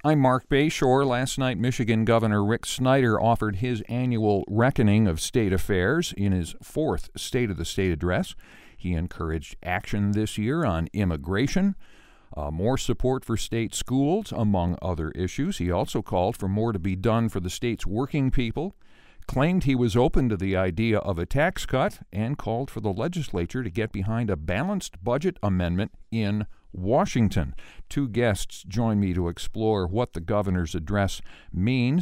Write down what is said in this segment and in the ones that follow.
I'm Mark Bayshore. Last night, Michigan Governor Rick Snyder offered his annual reckoning of state affairs in his fourth State of the State address. He encouraged action this year on immigration, more support for state schools, among other issues. He also called for more to be done for the state's working people, claimed he was open to the idea of a tax cut, and called for the legislature to get behind a balanced budget amendment in Washington. Two guests join me to explore what the governor's address means.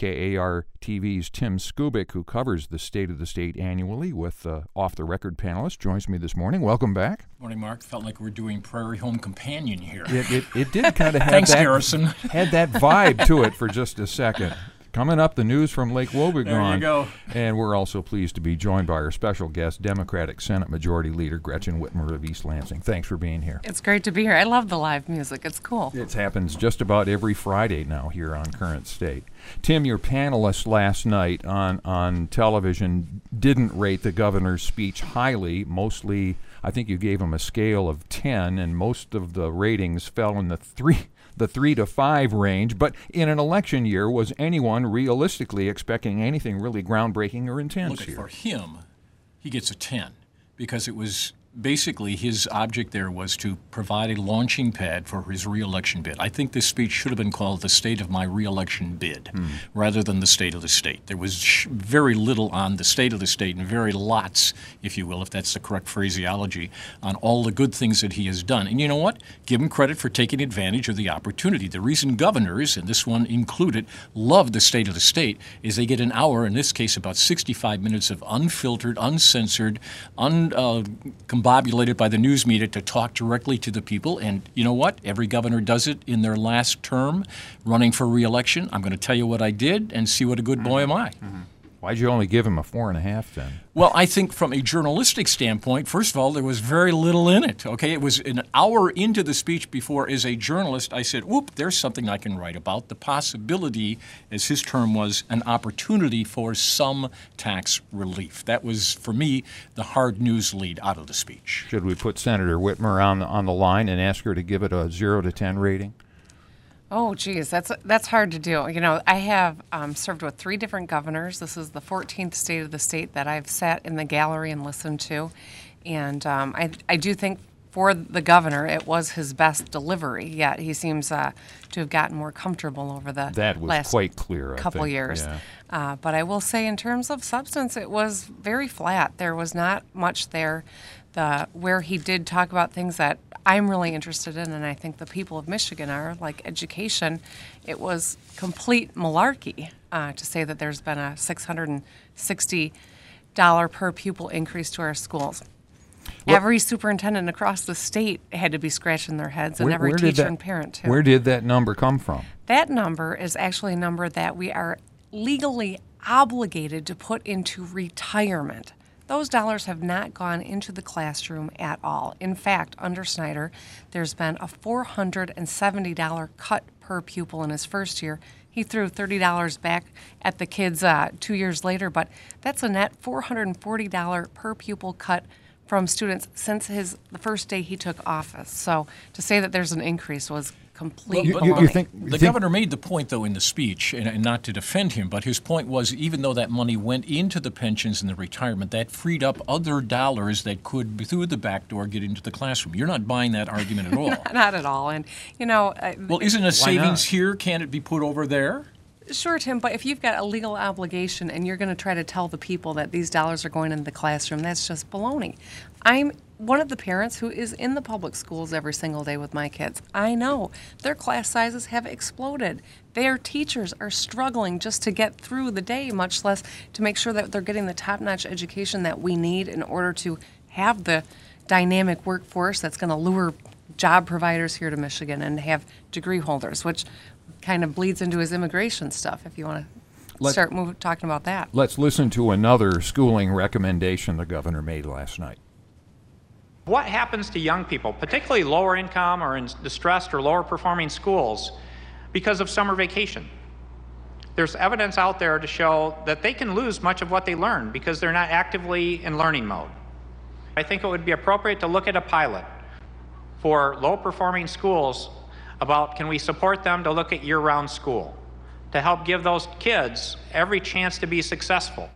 WKAR-TV's Tim Skubic, who covers the State of the State annually with Off the Record panelist, joins me this morning. Welcome back. Morning, Mark. Felt like we're doing Prairie Home Companion here. It did kind of have Thanks, Garrison. Had that vibe to it for just a second. Coming up, the news from Lake Wobegon. There you go. And we're also pleased to be joined by our special guest, Democratic Senate Majority Leader Gretchen Whitmer of East Lansing. Thanks for being here. It's great to be here. I love the live music. It's cool. It happens just about every Friday now here on Current State. Tim, your panelists last night on television didn't rate the governor's speech highly. Mostly, I think you gave him a scale of 10, and most of the ratings fell in the 3 to 5 range. But in an election year, was anyone realistically expecting anything really groundbreaking or intense here? For him, he gets a 10 because it was basically his object there was to provide a launching pad for his re-election bid. I think this speech should have been called the State of My Re-election Bid rather than the State of the State. There was very little on the State of the State and very lots, if you will, if that's the correct phraseology, on all the good things that he has done. And you know what? Give him credit for taking advantage of the opportunity. The reason governors, and this one included, love the State of the State is they get an hour, in this case about 65 minutes of unfiltered, uncensored, combobulated by the news media to talk directly to the people. And you know what? Every governor does it in their last term, running for re-election. I'm going to tell you what I did and see what a good boy am I. Why'd you only give him a 4.5 then? Well, I think from a journalistic standpoint, first of all, there was very little in it. Okay, it was an hour into the speech before, as a journalist, I said, whoop, there's something I can write about. The possibility, as his term was, an opportunity for some tax relief. That was, for me, the hard news lead out of the speech. Should we put Senator Whitmer on the line and ask her to give it a 0 to 10 rating? Oh, geez, that's hard to do. You know, I have served with 3 different governors. This is the 14th State of the State that I've sat in the gallery and listened to. And I do think for the governor, it was his best delivery, yet he seems to have gotten more comfortable over the last quite clear, couple years. Yeah. But I will say in terms of substance, it was very flat. There was not much there. Where he did talk about things that I'm really interested in, and I think the people of Michigan are, like education, it was complete malarkey to say that there's been a $660 per pupil increase to our schools. Every superintendent across the state had to be scratching their heads, and every teacher and parent, too. Where did that number come from? That number is actually a number that we are legally obligated to put into retirement. Those dollars have not gone into the classroom at all. In fact, under Snyder, there's been a $470 cut per pupil in his first year. He threw $30 back at the kids 2 years later, but that's a net $440 per pupil cut from students since the first day he took office. So to say that there's an increase was complete baloney. The governor made the point, though, in the speech, and not to defend him, but his point was even though that money went into the pensions and the retirement, that freed up other dollars that could, through the back door, get into the classroom. You're not buying that argument at all. Not at all. And, you know... well, isn't a savings here? Can it be put over there? Sure, Tim, but if you've got a legal obligation and you're going to try to tell the people that these dollars are going into the classroom, that's just baloney. I'm one of the parents who is in the public schools every single day with my kids. I know their class sizes have exploded. Their teachers are struggling just to get through the day, much less to make sure that they're getting the top-notch education that we need in order to have the dynamic workforce that's going to lure job providers here to Michigan and have degree holders, which kind of bleeds into his immigration stuff, if you want to start talking about that. Let's listen to another schooling recommendation the governor made last night. What happens to young people, particularly lower income or in distressed or lower performing schools, because of summer vacation? There's evidence out there to show that they can lose much of what they learn because they're not actively in learning mode. I think it would be appropriate to look at a pilot for low performing schools about can we support them to look at year-round school, to help give those kids every chance to be successful.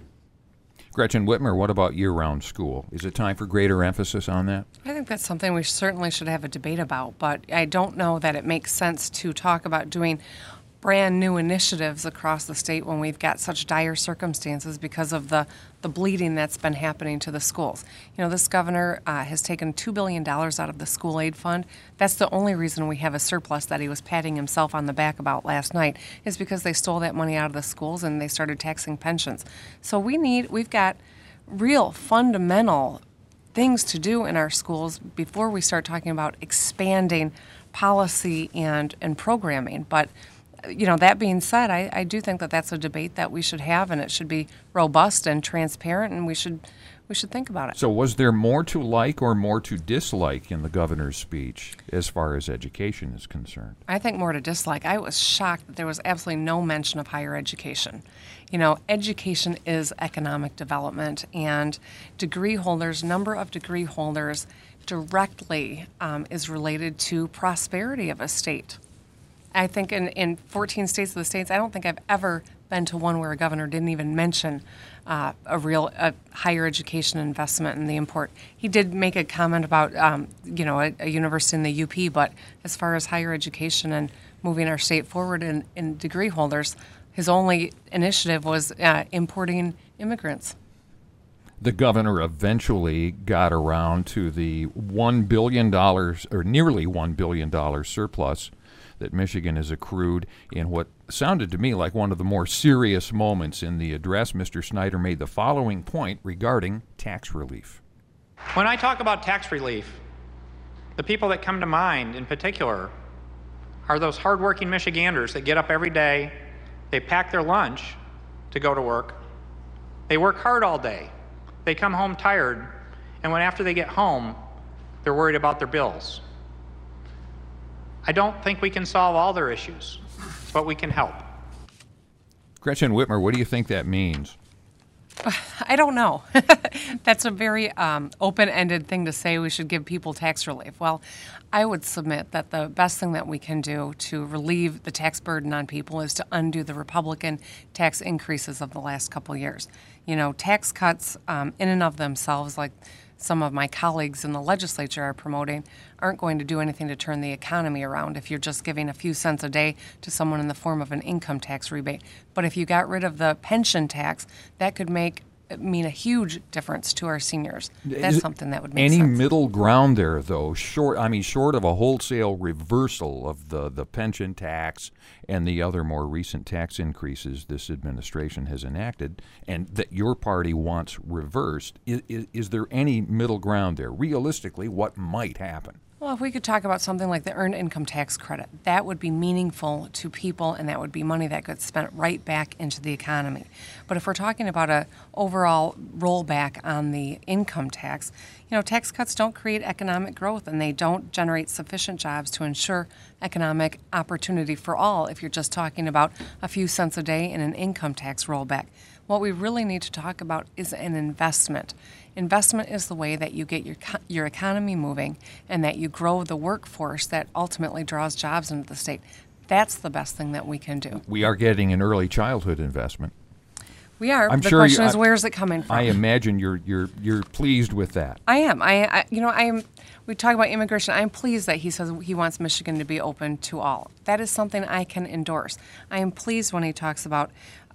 Gretchen Whitmer, what about year-round school? Is it time for greater emphasis on that? I think that's something we certainly should have a debate about, but I don't know that it makes sense to talk about doing brand new initiatives across the state when we've got such dire circumstances because of the bleeding that's been happening to the schools. You know, this governor has taken $2 billion out of the school aid fund. That's the only reason we have a surplus that he was patting himself on the back about last night, is because they stole that money out of the schools and they started taxing pensions. So we've got real fundamental things to do in our schools before we start talking about expanding policy and programming. But you know, that being said, I do think that that's a debate that we should have, and it should be robust and transparent, and we should think about it. So was there more to like or more to dislike in the governor's speech as far as education is concerned? I think more to dislike. I was shocked that there was absolutely no mention of higher education. You know, education is economic development, and degree holders, number of degree holders directly is related to prosperity of a state. I think in 14 states of the states, I don't think I've ever been to one where a governor didn't even mention a higher education investment and the import. He did make a comment about, a university in the UP, but as far as higher education and moving our state forward in degree holders, his only initiative was importing immigrants. The governor eventually got around to the $1 billion, or nearly $1 billion surplus that Michigan has accrued in what sounded to me like one of the more serious moments in the address. Mr. Snyder made the following point regarding tax relief. When I talk about tax relief, the people that come to mind in particular are those hardworking Michiganders that get up every day, they pack their lunch to go to work, they work hard all day, they come home tired, and after they get home, they're worried about their bills. I don't think we can solve all their issues, but we can help. Gretchen Whitmer, what do you think that means? I don't know. That's a very open-ended thing to say we should give people tax relief. Well, I would submit that the best thing that we can do to relieve the tax burden on people is to undo the Republican tax increases of the last couple of years. You know, tax cuts in and of themselves, like some of my colleagues in the legislature are promoting, aren't going to do anything to turn the economy around if you're just giving a few cents a day to someone in the form of an income tax rebate. But if you got rid of the pension tax, that could mean a huge difference to our seniors. That's something that would make sense. Any middle ground there, though, short of a wholesale reversal of the pension tax and the other more recent tax increases this administration has enacted, and that your party wants reversed, is there any middle ground there? Realistically, what might happen? Well, if we could talk about something like the Earned Income Tax Credit, that would be meaningful to people, and that would be money that gets spent right back into the economy. But if we're talking about an overall rollback on the income tax, you know, tax cuts don't create economic growth, and they don't generate sufficient jobs to ensure economic opportunity for all if you're just talking about a few cents a day in an income tax rollback. What we really need to talk about is an investment. Investment is the way that you get your economy moving and that you grow the workforce that ultimately draws jobs into the state. That's the best thing that we can do. We are getting an early childhood investment. We are. I'm the sure question is, where is it coming from? I imagine you're pleased with that. I am. I am. We talk about immigration. I'm pleased that he says he wants Michigan to be open to all. That is something I can endorse. I am pleased when he talks about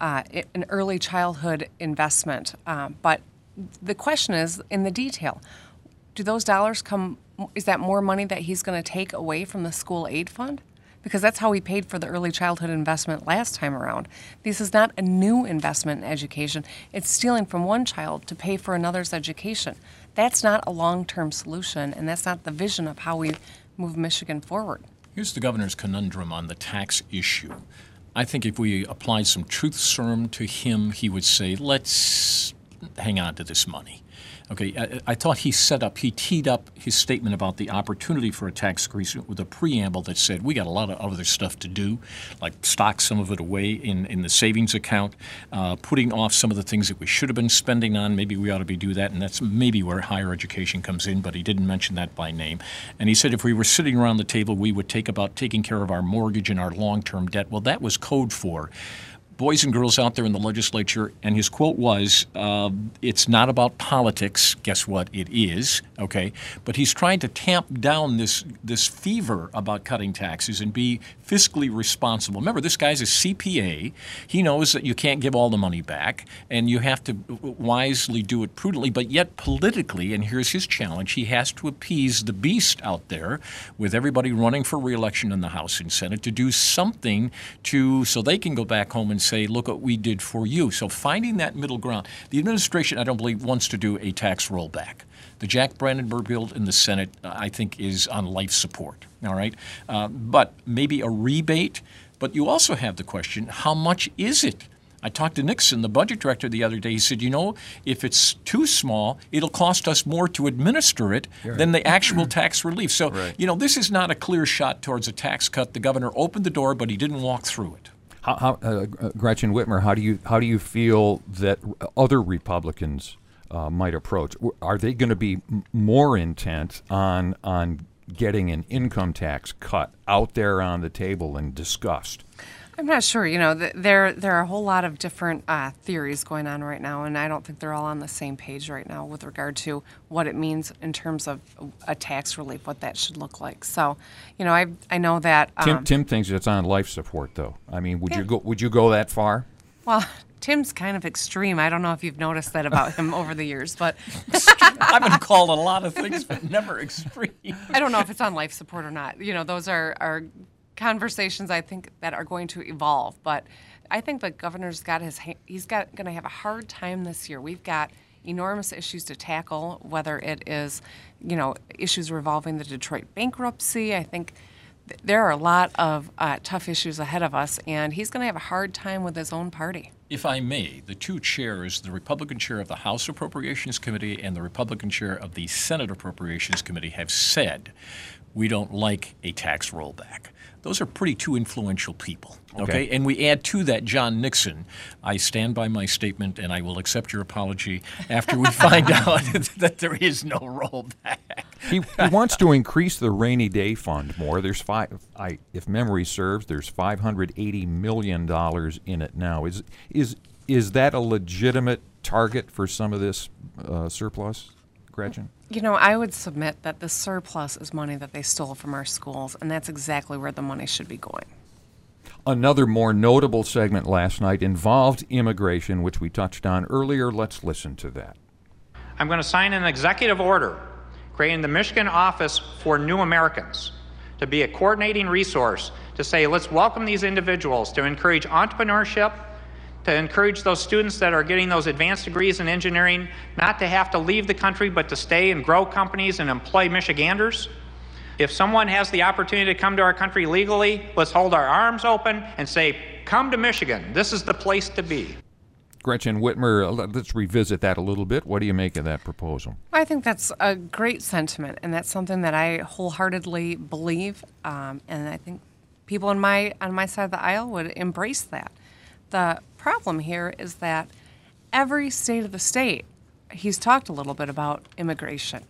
an early childhood investment. But the question is in the detail. Do those dollars come? Is that more money that he's going to take away from the school aid fund? Because that's how we paid for the early childhood investment last time around. This is not a new investment in education. It's stealing from one child to pay for another's education. That's not a long-term solution, and that's not the vision of how we move Michigan forward. Here's the governor's conundrum on the tax issue. I think if we applied some truth serum to him, he would say, let's hang on to this money. Okay, I thought he teed up his statement about the opportunity for a tax increase with a preamble that said we got a lot of other stuff to do, like stock some of it away in the savings account, putting off some of the things that we should have been spending on. Maybe we ought to do that, and that's maybe where higher education comes in, but he didn't mention that by name. And he said if we were sitting around the table, we would taking care of our mortgage and our long-term debt. Well, that was code for boys and girls out there in the legislature, and his quote was, it's not about politics. Guess what? It is, okay? But he's trying to tamp down this fever about cutting taxes and be fiscally responsible. Remember, this guy's a CPA. He knows that you can't give all the money back, and you have to wisely do it prudently, but yet politically, and here's his challenge, he has to appease the beast out there with everybody running for re-election in the House and Senate to do something so they can go back home and say, look what we did for you. So finding that middle ground. The administration, I don't believe, wants to do a tax rollback. The Jack Brandenburg bill in the Senate, I think, is on life support. All right? But maybe a rebate. But you also have the question, how much is it? I talked to Nixon, the budget director, the other day. He said, if it's too small, it'll cost us more to administer it than the actual tax relief. So, this is not a clear shot towards a tax cut. The governor opened the door, but he didn't walk through it. Gretchen Whitmer, how do you feel that other Republicans might approach? Are they going to be more intent on getting an income tax cut out there on the table and discussed? I'm not sure. There are a whole lot of different theories going on right now, and I don't think they're all on the same page right now with regard to what it means in terms of a tax relief, what that should look like. So, I know that Tim thinks it's on life support, though. I mean, would you go that far? Well, Tim's kind of extreme. I don't know if you've noticed that about him over the years, but I've been called a lot of things, but never extreme. I don't know if it's on life support or not. Those are conversations I think that are going to evolve, but I think the governor's going to have a hard time this year. We've got enormous issues to tackle, whether it is, issues revolving the Detroit bankruptcy. I think there are a lot of tough issues ahead of us, and he's going to have a hard time with his own party. If I may, the two chairs, the Republican chair of the House Appropriations Committee and the Republican chair of the Senate Appropriations Committee have said we don't like a tax rollback. Those are two influential people, okay? And we add to that John Nixon. I stand by my statement, and I will accept your apology after we find out that there is no rollback. He wants to increase the rainy day fund more. There's if memory serves, there's $580 million in it now. Is that a legitimate target for some of this surplus, Gretchen? I would submit that the surplus is money that they stole from our schools, and that's exactly where the money should be going. Another more notable segment last night involved immigration, which we touched on earlier. Let's listen to that. I'm going to sign an executive order creating the Michigan Office for New Americans to be a coordinating resource to say, let's welcome these individuals, to encourage entrepreneurship, to encourage those students that are getting those advanced degrees in engineering not to have to leave the country, but to stay and grow companies and employ Michiganders. If someone has the opportunity to come to our country legally, let's hold our arms open and say, come to Michigan. This is the place to be. Gretchen Whitmer, let's revisit that a little bit. What do you make of that proposal? I think that's a great sentiment, and that's something that I wholeheartedly believe, and I think people on my side of the aisle would embrace that. The problem here is that every state of the state, he's talked a little bit about immigration,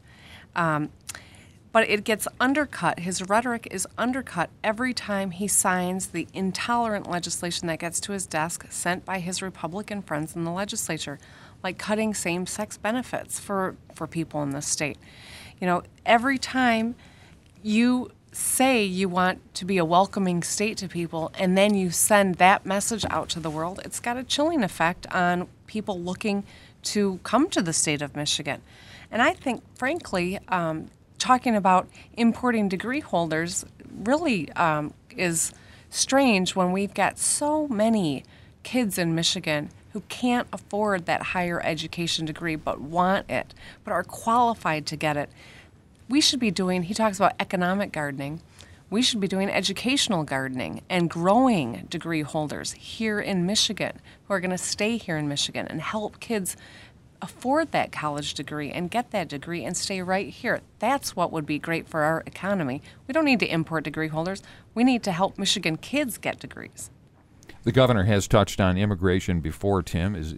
but it gets undercut. His rhetoric is undercut every time he signs the intolerant legislation that gets to his desk sent by his Republican friends in the legislature, like cutting same-sex benefits for people in this state. Every time you say you want to be a welcoming state to people and then you send that message out to the world, it's got a chilling effect on people looking to come to the state of Michigan. And I think, frankly, talking about importing degree holders really is strange when we've got so many kids in Michigan who can't afford that higher education degree but want it, but are qualified to get it. We should be doing, he talks about economic gardening, we should be doing educational gardening and growing degree holders here in Michigan who are going to stay here in Michigan and help kids afford that college degree and get that degree and stay right here. That's what would be great for our economy. We don't need to import degree holders. We need to help Michigan kids get degrees. The governor has touched on immigration before, Tim. Is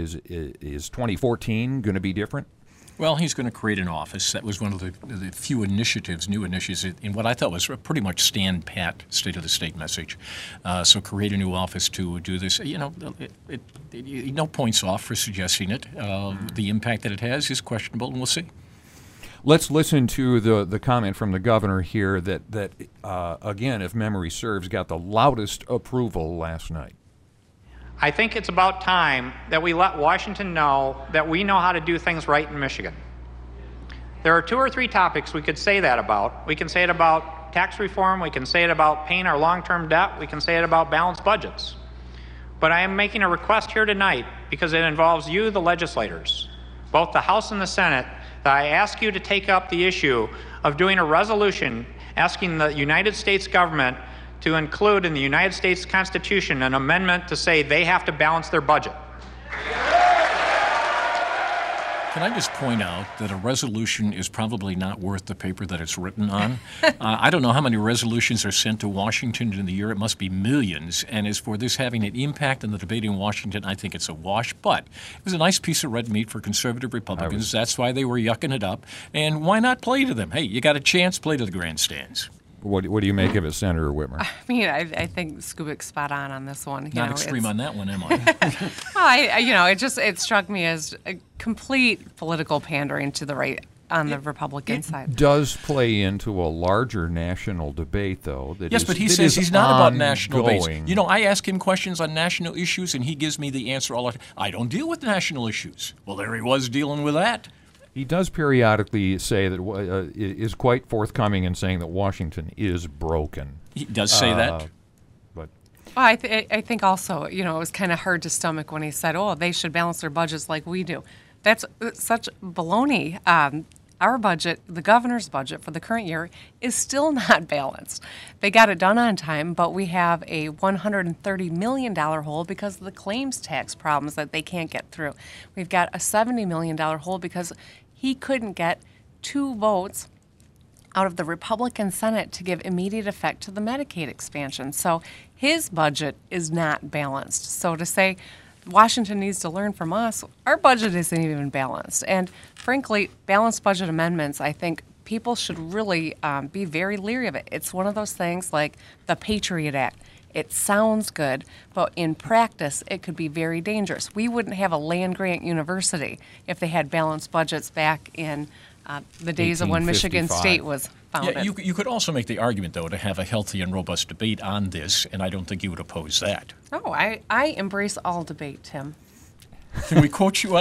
2014 going to be different? Well, he's going to create an office. That was one of the few initiatives, new initiatives, in what I thought was a pretty much stand pat state of the state message. So create a new office to do this. You know, no points off for suggesting it. The impact that it has is questionable, and we'll see. Let's listen to the comment from the governor here that again, if memory serves, got the loudest approval last night. I think it's about time that we let Washington know that we know how to do things right in Michigan. There are 2 or 3 topics we could say that about. We can say it about tax reform, we can say it about paying our long-term debt, we can say it about balanced budgets. But I am making a request here tonight because it involves you, the legislators, both the House and the Senate, that I ask you to take up the issue of doing a resolution asking the United States government to include in the United States Constitution an amendment to say they have to balance their budget. Can I just point out that a resolution is probably not worth the paper that it's written on? I don't know how many resolutions are sent to Washington in the year. It must be millions. And as for this having an impact on the debate in Washington, I think it's a wash. But it was a nice piece of red meat for conservative Republicans. That's why they were yucking it up. And why not play to them? Hey, you got a chance, play to the grandstands. What do you make of it, Senator Whitmer? I mean, I think Skubik's spot on this one. Not extreme on that one, am I? Well, it struck me as a complete political pandering to the right on the Republican side. Does play into a larger national debate, though. Yes, but he says he's not about national debates. You know, I ask him questions on national issues, and he gives me the answer all the time. I don't deal with national issues. Well, there he was dealing with that. He does periodically say that is quite forthcoming in saying that Washington is broken. He does say that. But well, I think also, it was kind of hard to stomach when he said, "Oh, they should balance their budgets like we do." That's such baloney. Our budget, the governor's budget for the current year, is still not balanced. They got it done on time, but we have a $130 million hole because of the claims tax problems that they can't get through. We've got a $70 million hole because he couldn't get 2 votes out of the Republican Senate to give immediate effect to the Medicaid expansion. So his budget is not balanced. So to say Washington needs to learn from us, our budget isn't even balanced. And frankly, balanced budget amendments, I think people should really be very leery of it. It's one of those things like the Patriot Act. It sounds good, but in practice, it could be very dangerous. We wouldn't have a land-grant university if they had balanced budgets back in the days of when Michigan State was founded. Yeah, you could also make the argument, though, to have a healthy and robust debate on this, and I don't think you would oppose that. Oh, I embrace all debate, Tim. Can we quote you on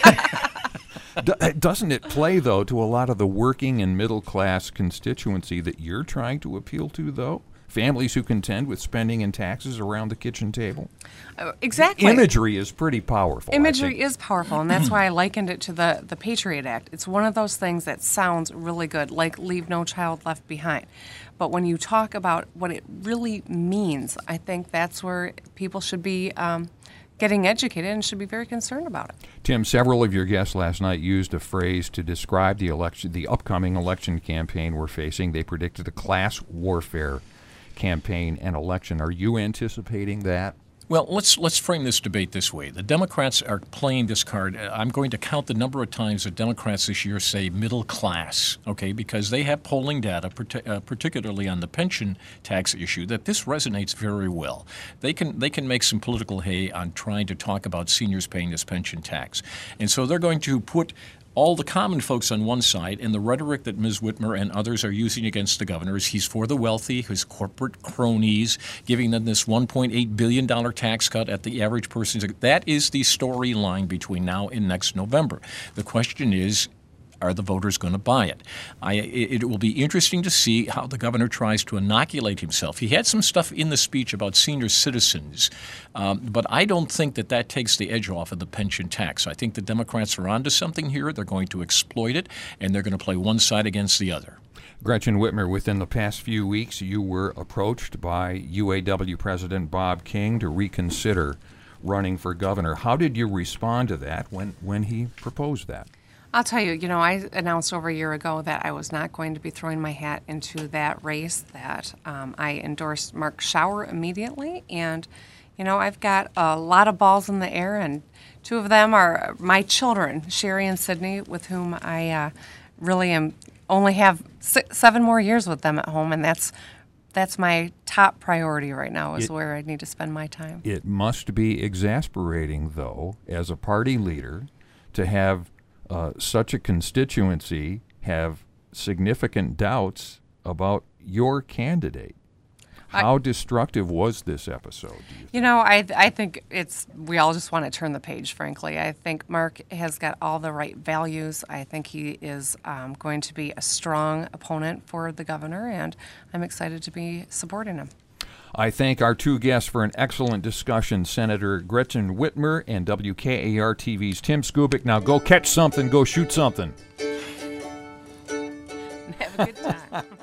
that? Doesn't it play, though, to a lot of the working and middle-class constituency that you're trying to appeal to, though? Families who contend with spending and taxes around the kitchen table? Exactly. Imagery is pretty powerful. Imagery is powerful, and that's why I likened it to the Patriot Act. It's one of those things that sounds really good, like Leave No Child Left Behind. But when you talk about what it really means, I think that's where people should be getting educated and should be very concerned about it. Tim, several of your guests last night used a phrase to describe the upcoming election campaign we're facing. They predicted a class warfare campaign and election. Are you anticipating that? Well, let's frame this debate this way. The Democrats are playing this card. I'm going to count the number of times that Democrats this year say middle class, okay, because they have polling data, particularly on the pension tax issue, that this resonates very well. They can make some political hay on trying to talk about seniors paying this pension tax. And so they're going to put all the common folks on one side, and the rhetoric that Ms. Whitmer and others are using against the governor is he's for the wealthy, his corporate cronies, giving them this $1.8 billion tax cut at the average person's. That is the storyline between now and next November. The question is, are the voters going to buy it? It will be interesting to see how the governor tries to inoculate himself. He had some stuff in the speech about senior citizens, but I don't think that takes the edge off of the pension tax. I think the Democrats are onto something here. They're going to exploit it, and they're going to play one side against the other. Gretchen Whitmer, within the past few weeks, you were approached by UAW President Bob King to reconsider running for governor. How did you respond to that when he proposed that? I'll tell you, I announced over a year ago that I was not going to be throwing my hat into that race, that I endorsed Mark Schauer immediately. And, I've got a lot of balls in the air, and two of them are my children, Sherry and Sydney, with whom I really only have 7 more years with them at home, and that's my top priority right now, is where I need to spend my time. It must be exasperating, though, as a party leader, to have such a constituency have significant doubts about your candidate. How destructive was this episode, do you think? I think we all just want to turn the page, frankly. I think Mark has got all the right values. I think he is going to be a strong opponent for the governor, and I'm excited to be supporting him. I thank our two guests for an excellent discussion, Senator Gretchen Whitmer and WKAR-TV's Tim Skubic. Now go catch something, go shoot something. Have a good time.